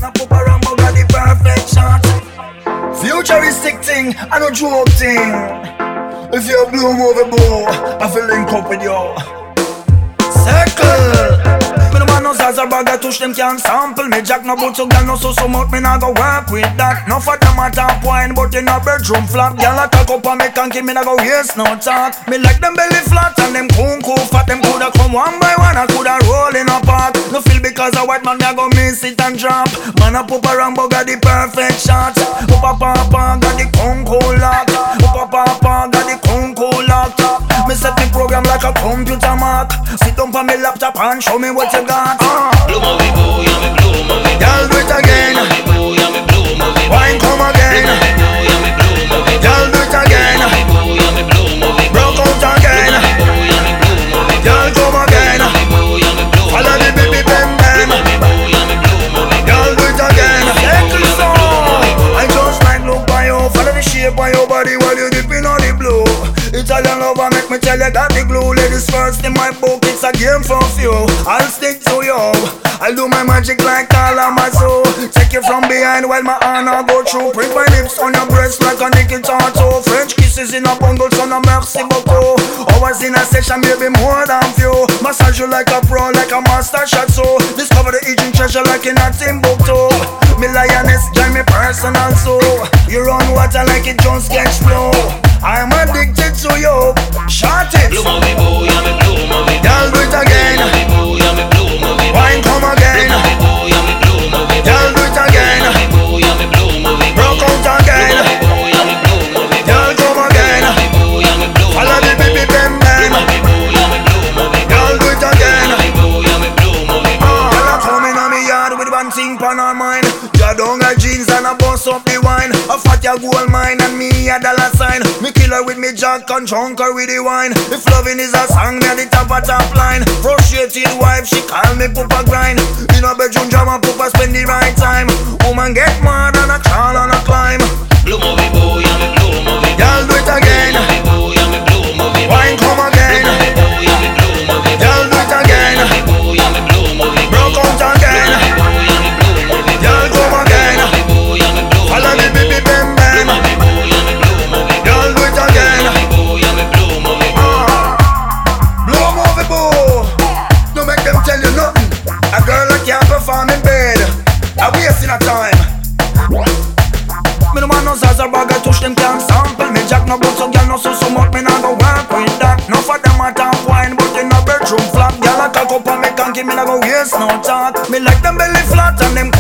Now Papa Rambo got the perfect shot. Futuristic thing, I no joke thing. If you blue movie boo, I feel link up with you. Circle. Me no want no Zaza bag, I touch them can't sample. Me jack no boot so gal no so much, me nah go work with that. No for them a top wine, but in a bedroom flap. Gal a talk up and me can't keep me nah go yes no talk. Me like them belly flat and them cool fat. Them coulda come one by one, I coulda roll in a park. No feel because a white man me a go miss it and drop. Man a Papa Rambo got the perfect shot. Papa got the cool lock. Papa got the cool lock. Me set the program like a computer mark. Sit down on me laptop and show me what you got. Blue movie boo, yeah me blue movie. Y'all do it again. Blue movie boo, yeah me blue movie. Wine come again. Blue movie boo, yeah me blue movie. Y'all do it again. Blue movie boo, yeah me blue movie. Broke out again. Blue movie boo, yeah me blue movie. Y'all come again. Blue movie boo, yeah me blue movie. Follow the baby bam bam. Blue movie boo, yeah me blue movie. Y'all do it again. Circle song. I just like look by you. Follow the shape of your body while you dipping on the blue. Italian lover make me tell you got the glue. Ladies first in my book, it's a game for few. I'll stick to you. I'll do my magic like Kalamazoo. Take you from behind while my honor go through. Print my lips on your breast like a nickel tattoo. French kisses in a bundle, so no merci beaucoup. Hours in a session, maybe more than few. Massage you like a pro, like a master shot. So discover the aging treasure like in a Timbuktu. Me lioness, join me personal so. You run water like it just sketch flow. I'm addicted to you. Shot it. Blue movie boo, yeah me blue movie. Y'all do it again. Blue movie boo, yeah me blue movie. Wine come again. Blue movie boo, yeah me blue movie. Y'all do it again. Blue movie boo, yeah me blue movie. Broke out again. Blue movie boo, yeah me blue movie. Y'all come again. Blue movie boo, yeah me blue movie. Follow the baby bam bam. Blue movie boo, yeah me blue movie. Y'all do it again. Blue movie boo, yeah me blue movie. Y'all are coming on me yard with one thing on our mind. You don't got jeans and a bust up the wine. A fat ya gold mine and me a dollar sign. Me kill her with me jack and drunk her with the wine. If loving is a song, me at the top line. Frustrated wife, she call me Papa grind. In a bedroom drama, Papa spend the right time. Woman get mad and a crawl and a climb. Blue movie boo, yeah me blue movie. Y'all do it again. Blue movie boo, yeah me blue movie. Wine come again. Blue movie boo, yeah me blue movie. Y'all do it again. Blue movie boo, yeah me blue movie. Broke out again. Blue movie boo, yeah me blue movie. Y'all come again. Blue movie boo, yeah me blue movie. Follow the baby bam bam. Blue movie boo, yeah me blue movie. Y'all do it again. Blue movie boo, yeah me blue movie. Blue movie boo. Don't make them tell you nothing. A girl that can't perform in bed, a wasting of time. Me no want no Zaza bag, I touch them can't sample. Me jack no boot so gal no so much, me nah go work with that. No for them a top wine, but in a bedroom flap. Gal a talk up and me can't keep me nah go waste no talk. Me like them belly flat and them